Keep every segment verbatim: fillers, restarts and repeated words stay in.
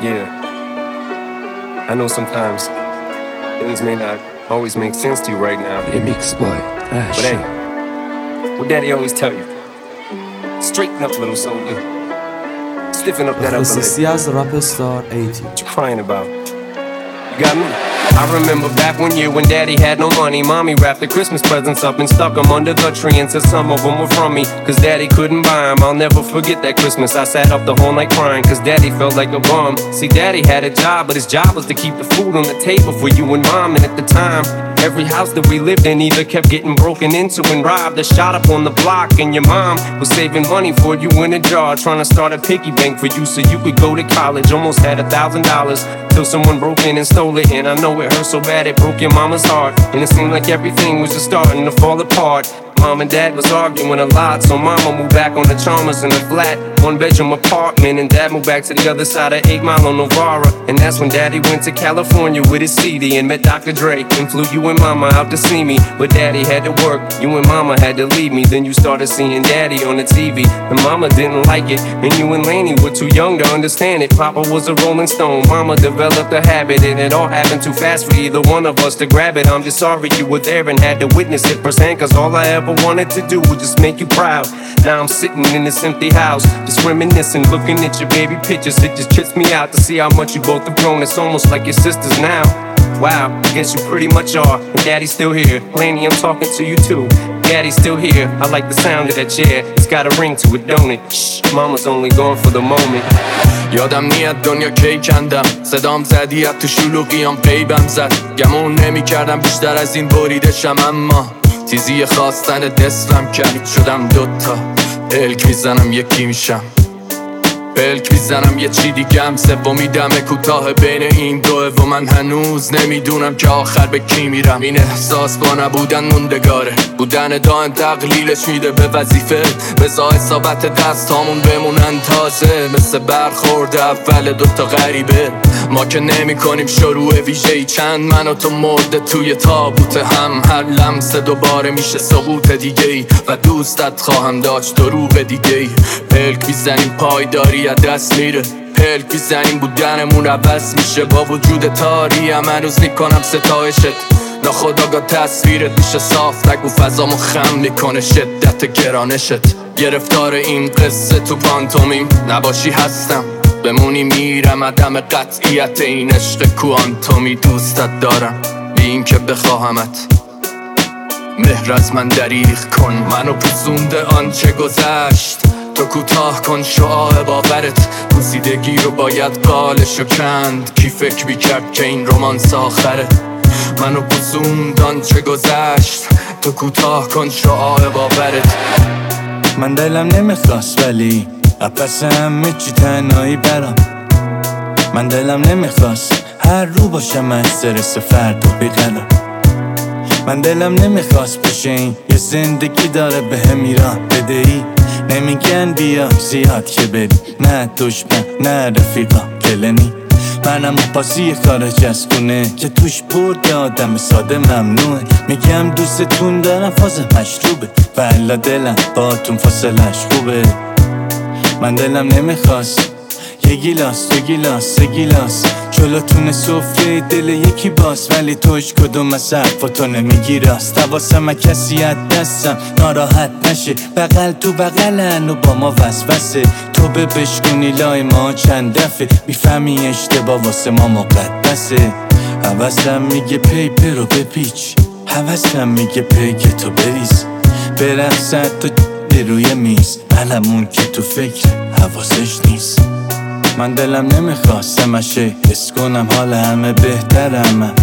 Yeah, I know sometimes things may not always make sense to you right now. Remix boy. But hey, what daddy always tell you, straighten up, little soldier. Stiffen up that upper lip. خصوصی از رپ استار eighty. What you crying about? You got me. I remember back one year when daddy had no money. Mommy wrapped the Christmas presents up and stuck them under the tree and said some of them were from me, cause daddy couldn't buy them. I'll never forget that Christmas. I sat up the whole night crying cause daddy felt like a bum. See, daddy had a job, but his job was to keep the food on the table for you and mom. And at the time, every house that we lived in either kept getting broken into and robbed or shot up on the block. And your mom was saving money for you in a jar, trying to start a piggy bank for you so you could go to college. Almost had a thousand dollars till someone broke in and stole it. And I know it hurt so bad it broke your mama's heart. And it seemed like everything was just starting to fall apart. Mom and dad was arguing a lot, so mama moved back on the Chalmers in a flat one bedroom apartment, and dad moved back to the other side of eight Mile on Novara. And that's when daddy went to California with his C D and met Doctor Dre and flew you and mama out to see me. But daddy had to work, you and mama had to leave me. Then you started seeing daddy on the T V, and mama didn't like it, and you and Laney were too young to understand it. Papa was a rolling stone, mama developed a habit, and it all happened too fast for either one of us to grab it. I'm just sorry you were there and had to witness it firsthand, cause all I ever wanted to do was just make you proud. Now I'm sitting in this empty house, just reminiscing, looking at your baby pictures. It just trips me out to see how much you both have grown. It's almost like your sisters now. Wow, I guess you pretty much are. And daddy's still here. Laney, I'm talking to you too. Daddy's still here. I like the sound of that chair. It's got a ring to it, don't it? Shh, mama's only gone for the moment. یادم نیاد دنیا کی کندم، صدام زدی تو شلوغیام قیبم زد، گمون نمی کردم بیشتر از این بریده شم، اما تیزی خواستن دستم کرد، شدم دوتا پلک میزنم یکی میشم، پلک میزنم یه چی دیگم، سومی دمه کوتاه بین این دوه و من هنوز نمیدونم که آخر به کی میرم. این احساس با نبودن موندگاره، بودن دائم تقلیلش میده به وظیفه، بزا اصابت دست هامون بمونن تازه، مثل برخورد اول دوتا غریبه. ما که نمی کنیم شروع ویژه‌ای، چند من و تو مرده توی تابوت هم، هر لمسه دوباره میشه ثبوت دیگه ای و دوستت خواهم داشت دروغ دیگه ای. پلک میزنیم پایداری از دست میره، پلک میزنیم بودنمون عوض میشه، با وجود تاری هم هنوز میکنم ستایشت، ناخودآگاه تصویرت میشه صاف، نگو فضامو خم میکنه شدت گرانشت. گرفتار این قصه تو پانتومیم نباشی هستم، بمونی میرم، عدم قطعیت این عشق کوانتومی. دوستت دارم بی این که بخواهمت، مهر از من دریغ کن، منو پوزونده آنچه گذشت، تو کوتاه کن شعاع باورت، پوسیدگی رو باید بالشو کند، کی فکر میکرد که این رومانس آخره. منو پوزوند آنچه گذشت، تو کوتاه کن شعاع باورت. من دلم نمیخواست ولی پس همه چی تنهایی برام، من دلم نمیخواست هر رو باشم استرس فرد و بیقرار، من دلم نمیخواست بشه این یه زندگی داره به هم ایران بدهی، نمیگن بیا زیاد که بری، نه دشمن نه رفیقا کلنی، منم پاسی خارج از خونه که توش برد آدم ساده ممنوعه، میگم دوستتون دارم فاز مشروبه، والا دلم باتون فاصلش خوبه. من دلم نمیخواست یه گیلاس دو گیلاس سه گیلاس جلوتون سفره دل یکی باز، ولی توش کدوم از حرفاتو نمیگی راست، حواسم کسی از دستم ناراحت نشه، بغل تو بغلن و با ما وسوسه، تو به بشکنی لای ما چند دفعه، میفهمی اشتباه واسه ما مقدسه. حواسم میگه پیپر رو بپیچ، حواسم میگه پیک تو بریز، برقصد تو روی میز، علمون که تو فکر حواسش نیست. من دلم نمیخواست همشه حس کنم حال همه بهترم، من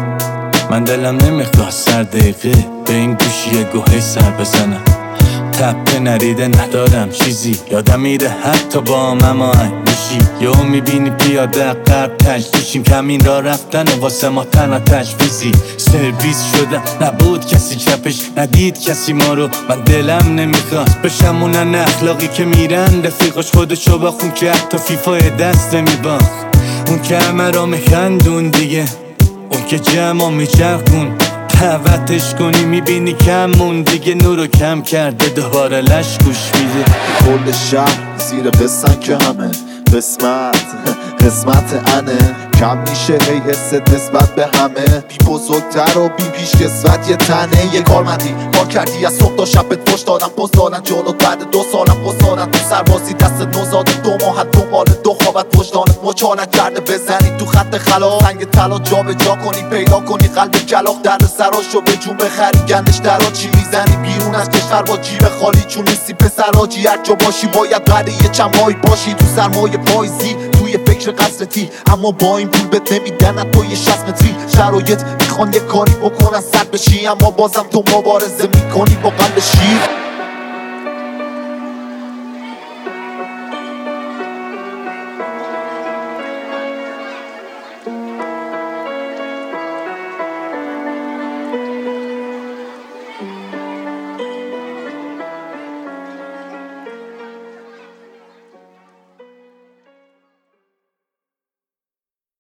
من دلم نمیخواست هر دقیقه به این گوشی گوهی سر بزنم، تپه نریده ندارم چیزی، یادم میره حتی با مما میشی، یهو میبینی پیاده قرب تشتیشیم، کمین را رفتن و واسه ما تنها تشویزی، سرویس شدم نبود کسی چپش، ندید کسی ما رو، من دلم نمیخواست بشم اونن اخلاقی که میرن رفیقش خودشو با خون که حتی فیفای دست نمیباخت، اون که همه را میخندون دیگه، اون که جمع میچرخون، دعوتش کنی میبینی کمون دیگه، نورو کم کرده دوباره لش گوش میده. کل شهر زیر بسن که همه قسمت قسمت انه کم میشه هی حس نسبت به همه بی بزرگتر و بی پیش کسوت یه تنه یه کارمندی کار کردی از صبح تا شب به پشت دادم پست دادن جلوت بعد دو سالم پست دادن تو سربازی دست نوزاده دو ماهت دنبال دو خوابت وجدانت مچالت کرده بزنی تو خط خلا سنگ طلا جا به جا کنی پیدا کنی قلب کلاغ درد سراشو به جون بخری گندش درا چی میزنی بیرون از کشور با جیب خالی چون نیستی پسر حاجی هر جا باشی باید بعد یه چند ماهی باشی تو سرمایه پاییزی توی فکر قصرتی اما با این پول بهت نمیدن تو یه شصت متری شرایط میخوان یه کاری بکنن سر بشی اما بازم تو مبارزه میکنی با قلب شیر